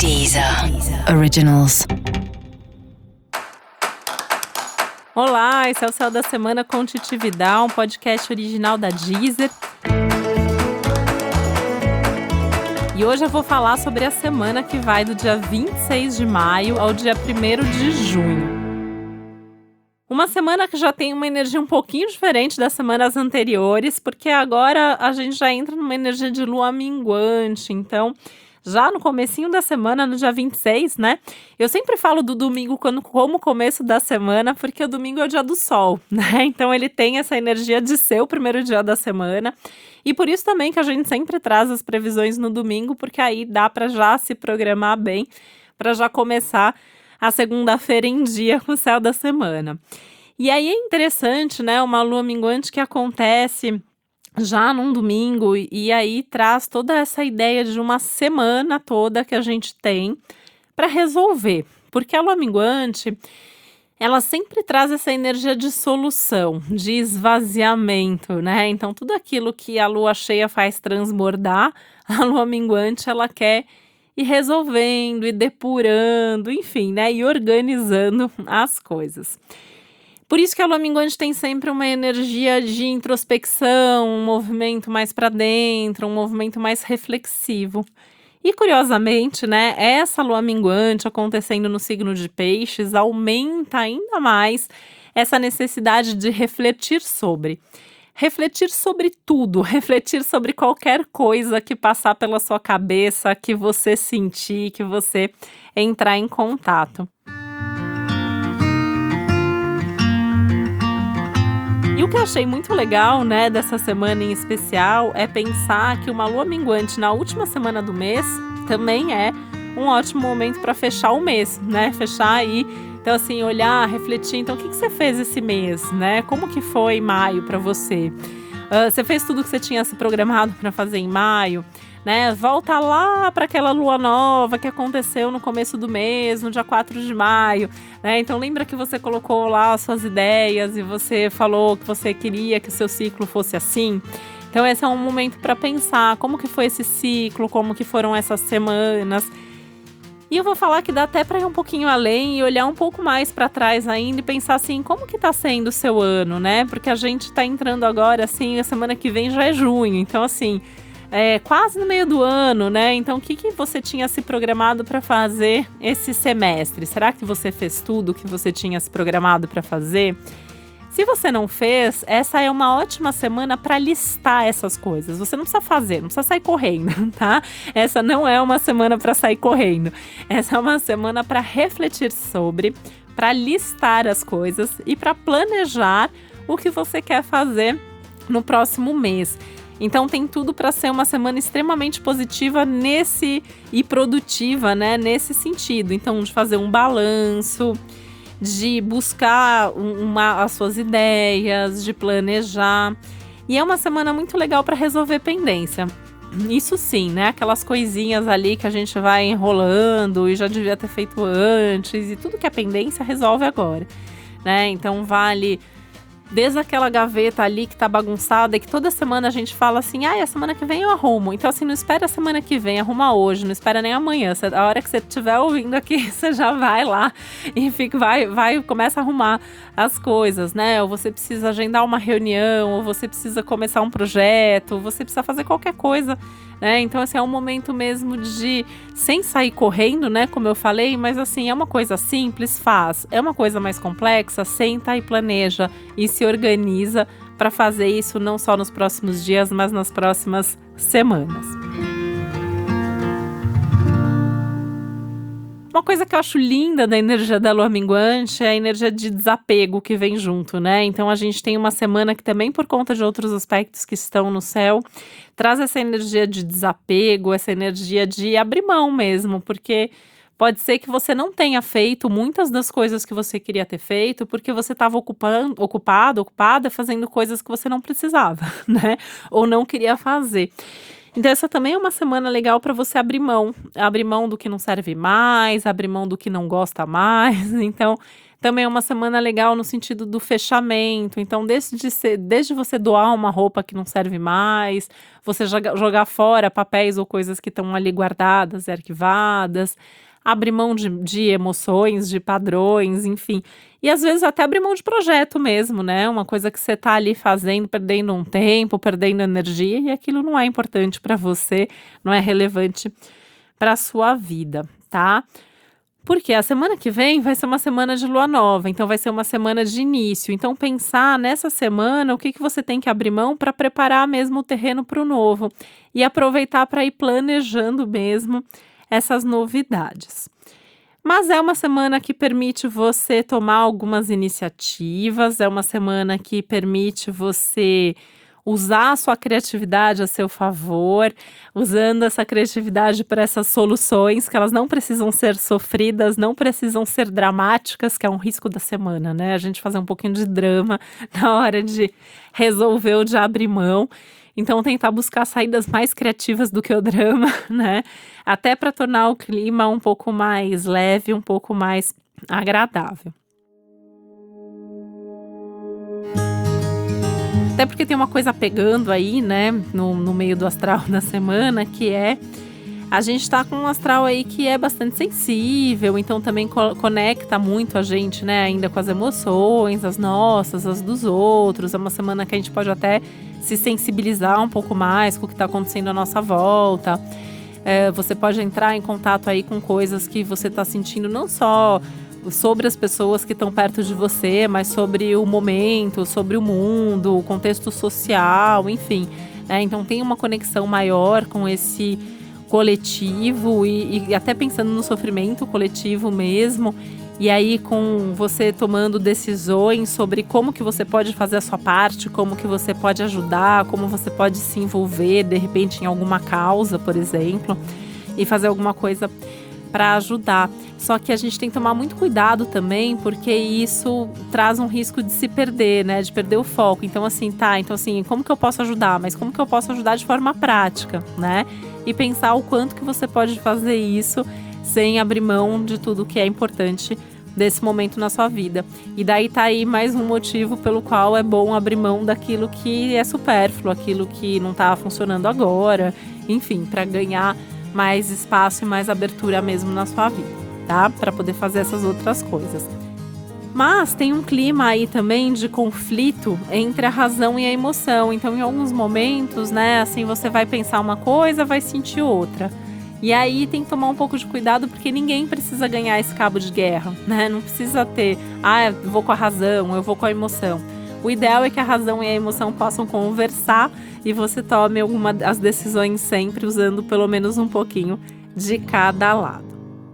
Deezer Originals. Olá, esse é o Céu da Semana com Titi Vidal, um podcast original da Deezer. E hoje eu vou falar sobre a semana que vai do dia 26 de maio ao dia 1º de junho. Uma semana que já tem uma energia um pouquinho diferente das semanas anteriores, porque agora a gente já entra numa energia de lua minguante, então já no comecinho da semana, no dia 26, né? Eu sempre falo do domingo como começo da semana, porque o domingo é o dia do sol, né? Então ele tem essa energia de ser o primeiro dia da semana. E por isso também que a gente sempre traz as previsões no domingo, porque aí dá para já se programar bem, para já começar a segunda-feira em dia com o céu da semana. E aí é interessante, né? Uma lua minguante que acontece já num domingo, e aí traz toda essa ideia de uma semana toda que a gente tem para resolver. Porque a lua minguante, ela sempre traz essa energia de solução, de esvaziamento, né? Então tudo aquilo que a lua cheia faz transbordar, a lua minguante ela quer ir resolvendo, e depurando, enfim, né? E organizando as coisas. Por isso que a lua minguante tem sempre uma energia de introspecção, um movimento mais para dentro, um movimento mais reflexivo. E curiosamente, né, essa lua minguante acontecendo no signo de Peixes aumenta ainda mais essa necessidade de refletir sobre. Refletir sobre tudo, refletir sobre qualquer coisa que passar pela sua cabeça, que você sentir, que você entrar em contato. E o que eu achei muito legal, né, dessa semana em especial, é pensar que uma lua minguante na última semana do mês também é um ótimo momento para fechar o mês, né? Fechar aí, então assim, olhar, refletir. Então, o que você fez esse mês, né? Como que foi maio para você? Você fez tudo que você tinha se programado para fazer em maio? Né, volta lá para aquela lua nova que aconteceu no começo do mês, no dia 4 de maio, né? Então lembra que você colocou lá as suas ideias e você falou que você queria que o seu ciclo fosse assim? Então esse é um momento para pensar como que foi esse ciclo, como que foram essas semanas. E eu vou falar que dá até para ir um pouquinho além e olhar um pouco mais para trás ainda e pensar assim, como que tá sendo o seu ano, né? Porque a gente tá entrando agora, assim, a semana que vem já é junho, então assim, quase no meio do ano, né? Então, o que você tinha se programado para fazer esse semestre? Será que você fez tudo o que você tinha se programado para fazer? Se você não fez, essa é uma ótima semana para listar essas coisas. Você não precisa fazer, não precisa sair correndo, tá? Essa não é uma semana para sair correndo. Essa é uma semana para refletir sobre, para listar as coisas e para planejar o que você quer fazer no próximo mês. Então tem tudo para ser uma semana extremamente positiva e produtiva, né, nesse sentido. Então, de fazer um balanço, de buscar as suas ideias, de planejar. E é uma semana muito legal para resolver pendência. Isso sim, né? Aquelas coisinhas ali que a gente vai enrolando e já devia ter feito antes, e tudo que é pendência resolve agora, né? Então vale desde aquela gaveta ali que tá bagunçada e que toda semana a gente fala assim, a semana que vem eu arrumo. Então assim, não espera a semana que vem, arruma hoje, não espera nem amanhã. A hora que você estiver ouvindo aqui, você já vai lá e começa a arrumar as coisas, né? Ou você precisa agendar uma reunião, ou você precisa começar um projeto, ou você precisa fazer qualquer coisa, né? Então assim, é um momento mesmo de, sem sair correndo, né? Como eu falei, mas assim, é uma coisa simples, faz. É uma coisa mais complexa, senta e planeja e se organiza para fazer isso não só nos próximos dias, mas nas próximas semanas. Uma coisa que eu acho linda da energia da lua minguante é a energia de desapego que vem junto, né? Então a gente tem uma semana que também, por conta de outros aspectos que estão no céu, traz essa energia de desapego, essa energia de abrir mão mesmo, porque pode ser que você não tenha feito muitas das coisas que você queria ter feito porque você estava ocupada fazendo coisas que você não precisava, né? Ou não queria fazer. Então essa também é uma semana legal para você abrir mão do que não serve mais, abrir mão do que não gosta mais. Então Também é uma semana legal no sentido do fechamento, então desde você doar uma roupa que não serve mais, você jogar fora papéis ou coisas que estão ali guardadas e arquivadas, abrir mão de emoções, de padrões, enfim. E às vezes até abrir mão de projeto mesmo, né, uma coisa que você tá ali fazendo, perdendo um tempo, perdendo energia e aquilo não é importante para você, não é relevante para sua vida, tá? Porque a semana que vem vai ser uma semana de lua nova, então vai ser uma semana de início. Então, pensar nessa semana o que você tem que abrir mão para preparar mesmo o terreno para o novo e aproveitar para ir planejando mesmo essas novidades. Mas é uma semana que permite você tomar algumas iniciativas, é uma semana que permite você usar a sua criatividade a seu favor, usando essa criatividade para essas soluções que elas não precisam ser sofridas, não precisam ser dramáticas, que é um risco da semana, né? A gente fazer um pouquinho de drama na hora de resolver ou de abrir mão. Então, tentar buscar saídas mais criativas do que o drama, né? Até para tornar o clima um pouco mais leve, um pouco mais agradável. Até porque tem uma coisa pegando aí, né, no meio do astral da semana, que é a gente tá com um astral aí que é bastante sensível, então também conecta muito a gente, né, ainda com as emoções, as nossas, as dos outros. É uma semana que a gente pode até se sensibilizar um pouco mais com o que tá acontecendo à nossa volta. Você pode entrar em contato aí com coisas que você tá sentindo não só sobre as pessoas que estão perto de você, mas sobre o momento, sobre o mundo, o contexto social, enfim, né? Então tem uma conexão maior com esse coletivo e até pensando no sofrimento coletivo mesmo, e aí com você tomando decisões sobre como que você pode fazer a sua parte, como que você pode ajudar, como você pode se envolver de repente em alguma causa, por exemplo, e fazer alguma coisa para ajudar. Só que a gente tem que tomar muito cuidado também, porque isso traz um risco de se perder, né? De perder o foco. Então assim, como que eu posso ajudar? Mas como que eu posso ajudar de forma prática, né? E pensar o quanto que você pode fazer isso sem abrir mão de tudo que é importante desse momento na sua vida. E daí tá aí mais um motivo pelo qual é bom abrir mão daquilo que é supérfluo, aquilo que não tá funcionando agora, enfim, para ganhar mais espaço e mais abertura mesmo na sua vida, tá? Para poder fazer essas outras coisas. Mas tem um clima aí também de conflito entre a razão e a emoção. Então, em alguns momentos, né, assim, você vai pensar uma coisa, vai sentir outra. E aí tem que tomar um pouco de cuidado, porque ninguém precisa ganhar esse cabo de guerra, né? Não precisa ter, eu vou com a razão, eu vou com a emoção. O ideal é que a razão e a emoção possam conversar e você tome as decisões sempre usando pelo menos um pouquinho de cada lado.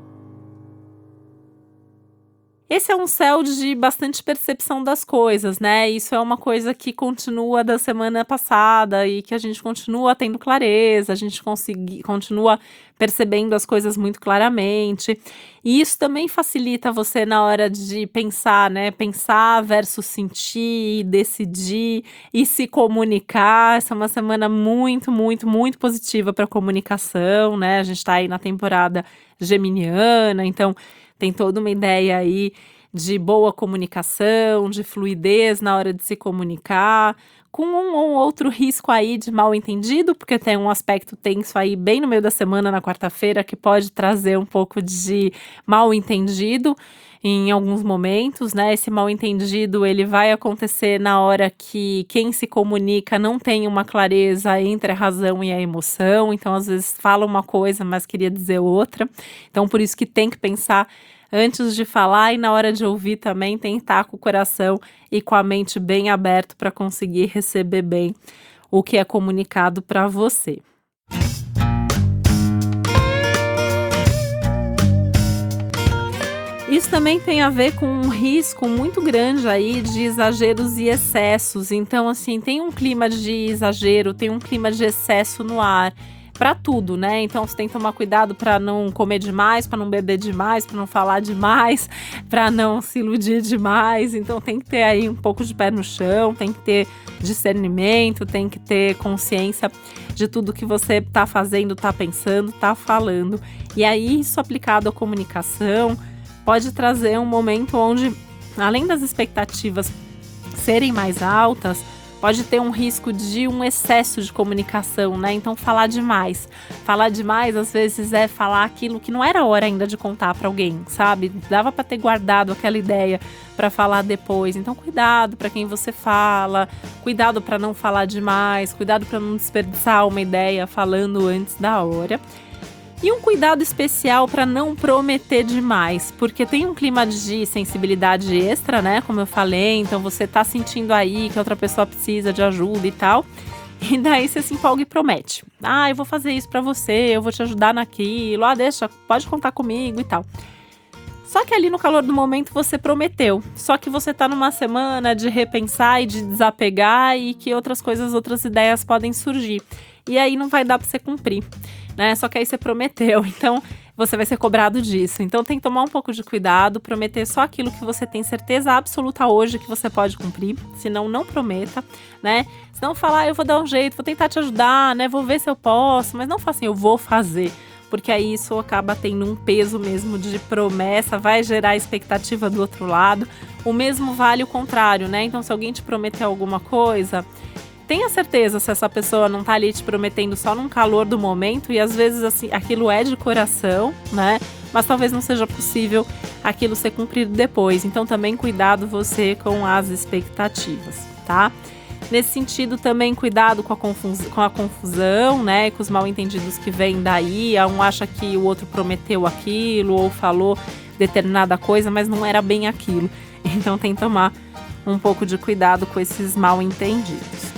Esse é um céu de bastante percepção das coisas, né? Isso é uma coisa que continua da semana passada e que a gente continua tendo clareza, a gente continua percebendo as coisas muito claramente. E isso também facilita você na hora de pensar, né? Pensar versus sentir, decidir e se comunicar. Essa é uma semana muito, muito, muito positiva para comunicação, né? A gente está aí na temporada geminiana, então tem toda uma ideia aí de boa comunicação, de fluidez na hora de se comunicar, com um ou outro risco aí de mal entendido, porque tem um aspecto tenso aí bem no meio da semana, na quarta-feira, que pode trazer um pouco de mal entendido em alguns momentos, né? Esse mal entendido, ele vai acontecer na hora que quem se comunica não tem uma clareza entre a razão e a emoção, então às vezes fala uma coisa, mas queria dizer outra. Então por isso que tem que pensar antes de falar e na hora de ouvir também tem que estar com o coração e com a mente bem aberto para conseguir receber bem o que é comunicado para você. Isso também tem a ver com um risco muito grande aí de exageros e excessos. Então, assim, tem um clima de exagero, tem um clima de excesso no ar para tudo, né? Então, você tem que tomar cuidado para não comer demais, para não beber demais, para não falar demais, para não se iludir demais. Então, tem que ter aí um pouco de pé no chão, tem que ter discernimento, tem que ter consciência de tudo que você tá fazendo, tá pensando, tá falando. E aí, isso aplicado à comunicação pode trazer um momento onde além das expectativas serem mais altas, pode ter um risco de um excesso de comunicação, né? Então, falar demais. Falar demais, às vezes, é falar aquilo que não era hora ainda de contar para alguém, sabe? Dava para ter guardado aquela ideia para falar depois. Então, cuidado para quem você fala, cuidado para não falar demais, cuidado para não desperdiçar uma ideia falando antes da hora. E um cuidado especial para não prometer demais, porque tem um clima de sensibilidade extra, né? Como eu falei, então você tá sentindo aí que a outra pessoa precisa de ajuda e tal. E daí você se empolga e promete. Eu vou fazer isso para você, eu vou te ajudar naquilo. Deixa, pode contar comigo e tal. Só que ali no calor do momento você prometeu. Só que você tá numa semana de repensar e de desapegar e que outras ideias podem surgir. E aí não vai dar para você cumprir, né? Só que aí você prometeu, então você vai ser cobrado disso. Então tem que tomar um pouco de cuidado, prometer só aquilo que você tem certeza absoluta hoje que você pode cumprir. Senão, não prometa, né? Senão falar, eu vou dar um jeito, vou tentar te ajudar, né? Vou ver se eu posso, mas não fala assim, eu vou fazer. Porque aí isso acaba tendo um peso mesmo de promessa, vai gerar expectativa do outro lado. O mesmo vale o contrário, né? Então se alguém te prometer alguma coisa, tenha certeza se essa pessoa não tá ali te prometendo só num calor do momento e às vezes assim, aquilo é de coração, né? Mas talvez não seja possível aquilo ser cumprido depois. Então também cuidado você com as expectativas, tá? Nesse sentido também cuidado com a confusão, né? Com os mal-entendidos que vêm daí. Um acha que o outro prometeu aquilo ou falou determinada coisa, mas não era bem aquilo. Então tem que tomar um pouco de cuidado com esses mal-entendidos.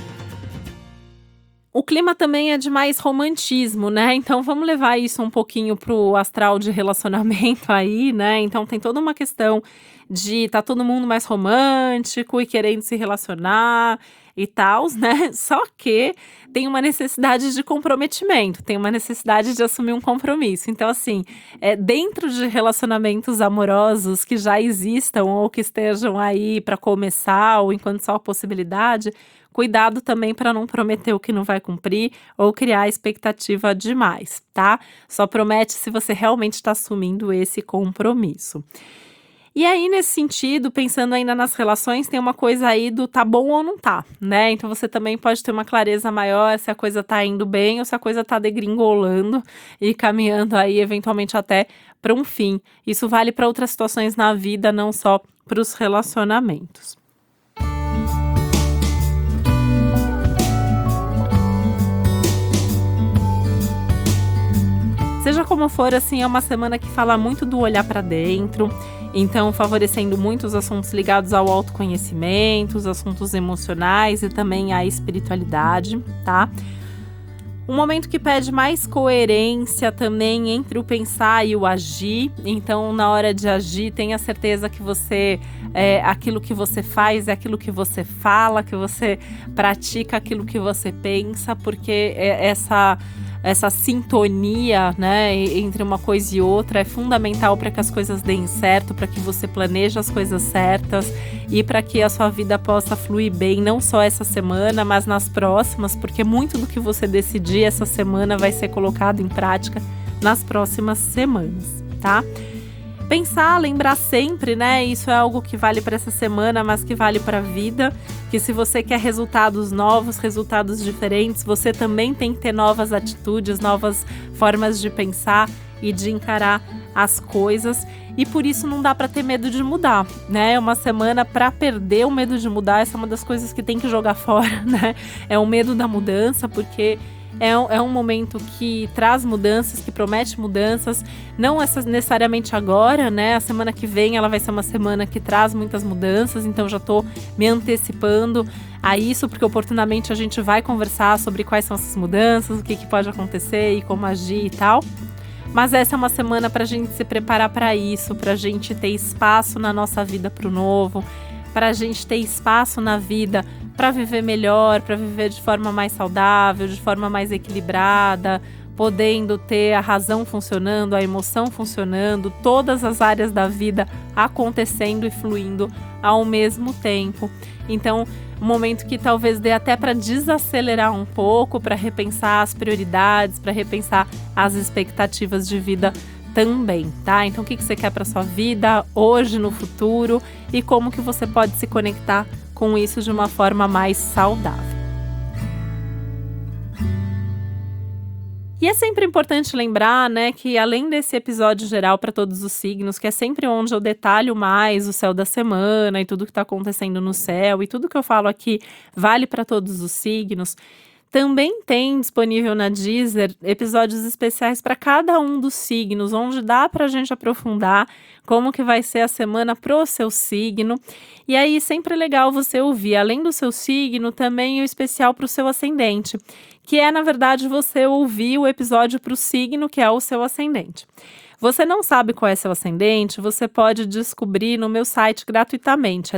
O clima também é de mais romantismo, né? Então vamos levar isso um pouquinho pro astral de relacionamento aí, né? Então tem toda uma questão de tá todo mundo mais romântico e querendo se relacionar e tal, né? Só que tem uma necessidade de comprometimento, tem uma necessidade de assumir um compromisso. Então, assim, dentro de relacionamentos amorosos que já existam ou que estejam aí para começar ou enquanto só a possibilidade, cuidado também para não prometer o que não vai cumprir ou criar expectativa demais, tá? Só promete se você realmente está assumindo esse compromisso. E aí, nesse sentido, pensando ainda nas relações, tem uma coisa aí do tá bom ou não tá, né? Então você também pode ter uma clareza maior se a coisa tá indo bem ou se a coisa tá degringolando e caminhando aí eventualmente até para um fim. Isso vale para outras situações na vida, não só para os relacionamentos. Seja como for, assim, é uma semana que fala muito do olhar para dentro, então favorecendo muito os assuntos ligados ao autoconhecimento, os assuntos emocionais e também à espiritualidade, tá? Um momento que pede mais coerência também entre o pensar e o agir. Então, na hora de agir, tenha certeza que aquilo que você faz é aquilo que você fala, que você pratica aquilo que você pensa, porque essa sintonia, né, entre uma coisa e outra é fundamental para que as coisas deem certo, para que você planeje as coisas certas e para que a sua vida possa fluir bem, não só essa semana, mas nas próximas, porque muito do que você decidir essa semana vai ser colocado em prática nas próximas semanas, tá? Pensar, lembrar sempre, né? Isso é algo que vale para essa semana, mas que vale para a vida. Que se você quer resultados novos, resultados diferentes, você também tem que ter novas atitudes, novas formas de pensar e de encarar as coisas. E por isso não dá para ter medo de mudar, né? É uma semana para perder o medo de mudar. Essa é uma das coisas que tem que jogar fora, né? É o medo da mudança, porque é um momento que traz mudanças, que promete mudanças, não necessariamente agora, né? A semana que vem ela vai ser uma semana que traz muitas mudanças, então já tô me antecipando a isso, porque oportunamente a gente vai conversar sobre quais são essas mudanças, o que pode acontecer e como agir e tal. Mas essa é uma semana para a gente se preparar para isso, para a gente ter espaço na nossa vida para o novo, para a gente ter espaço na vida para viver melhor, para viver de forma mais saudável, de forma mais equilibrada, podendo ter a razão funcionando, a emoção funcionando, todas as áreas da vida acontecendo e fluindo ao mesmo tempo. Então, um momento que talvez dê até para desacelerar um pouco, para repensar as prioridades, para repensar as expectativas de vida também, tá? Então o que você quer para sua vida hoje, no futuro, e como que você pode se conectar com isso de uma forma mais saudável. E é sempre importante lembrar, né, que além desse episódio geral para todos os signos, que é sempre onde eu detalho mais o céu da semana e tudo que está acontecendo no céu, e tudo que eu falo aqui vale para todos os signos, também tem disponível na Deezer episódios especiais para cada um dos signos, onde dá para a gente aprofundar como que vai ser a semana pro seu signo. E aí sempre é legal você ouvir, além do seu signo, também o especial para o seu ascendente, que é, na verdade, você ouvir o episódio para o signo que é o seu ascendente. Você não sabe qual é seu ascendente? Você pode descobrir no meu site gratuitamente, é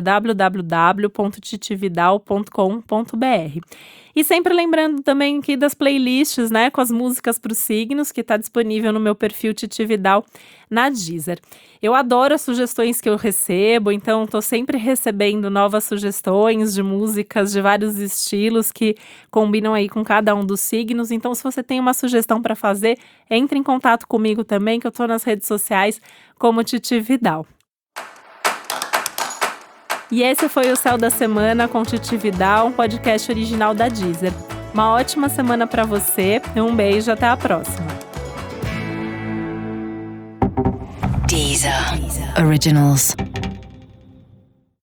www.titividal.com.br. E sempre lembrando também aqui das playlists, né, com as músicas para os signos, que está disponível no meu perfil Titi Vidal na Deezer. Eu adoro as sugestões que eu recebo, então estou sempre recebendo novas sugestões de músicas de vários estilos que combinam aí com cada um dos signos. Então, se você tem uma sugestão para fazer, entre em contato comigo também, que eu estou nas redes sociais como Titi Vidal. E esse foi o Céu da Semana com Titi Vidal, um podcast original da Deezer. Uma ótima semana para você, um beijo, até a próxima. Deezer Originals.